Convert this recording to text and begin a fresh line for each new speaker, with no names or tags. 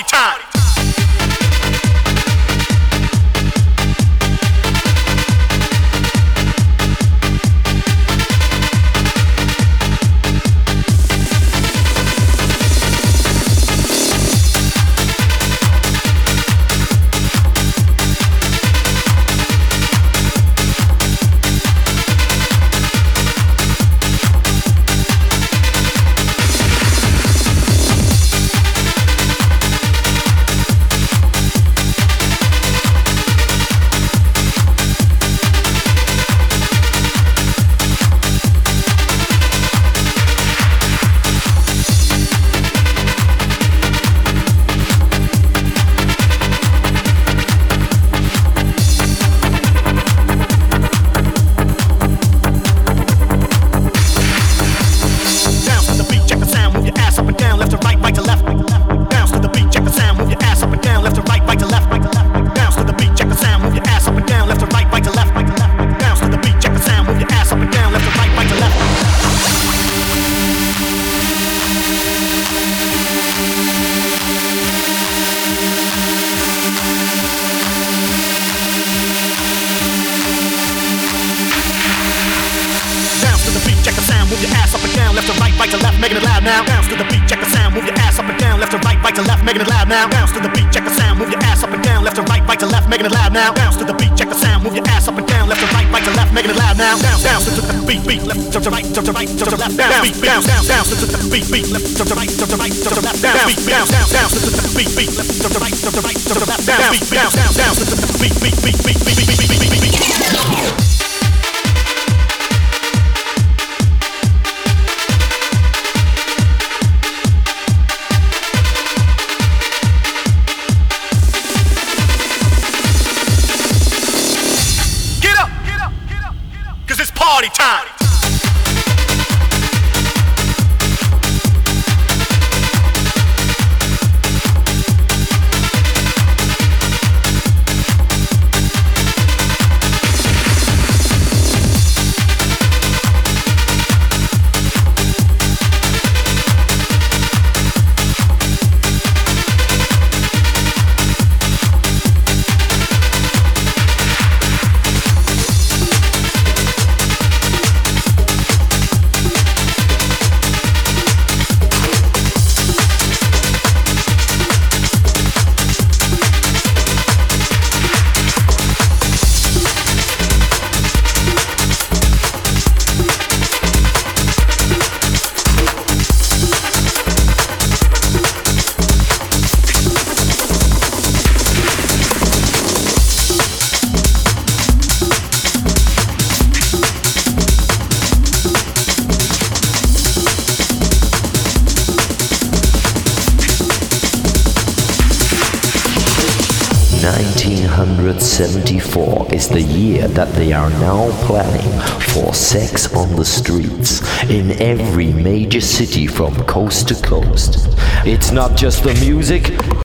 time. Making it loud now. Bounce to the beat, check the sound. Move your ass up and down, left to right, right to left, making it loud now. Bounce to the beat, check the sound. Move your ass up and down, left to right, right to left, making it loud now. Bounce, bounce to the beat, beat, left to right, to right, to left, bounce, beat, bounce, bounce, bounce to the beat, beat, left to right, to right, to left, bounce, beat, bounce, bounce, bounce to the beat, beat, left to right, to right, to left, bounce, beat, bounce, bounce, bounce to the beat, beat, beat, beat, beat, beat, beat, beat, beat, beat. Party time.
'74 is the year that they are now planning for Sex on the Streets in every major city from coast to coast. It's not just the music,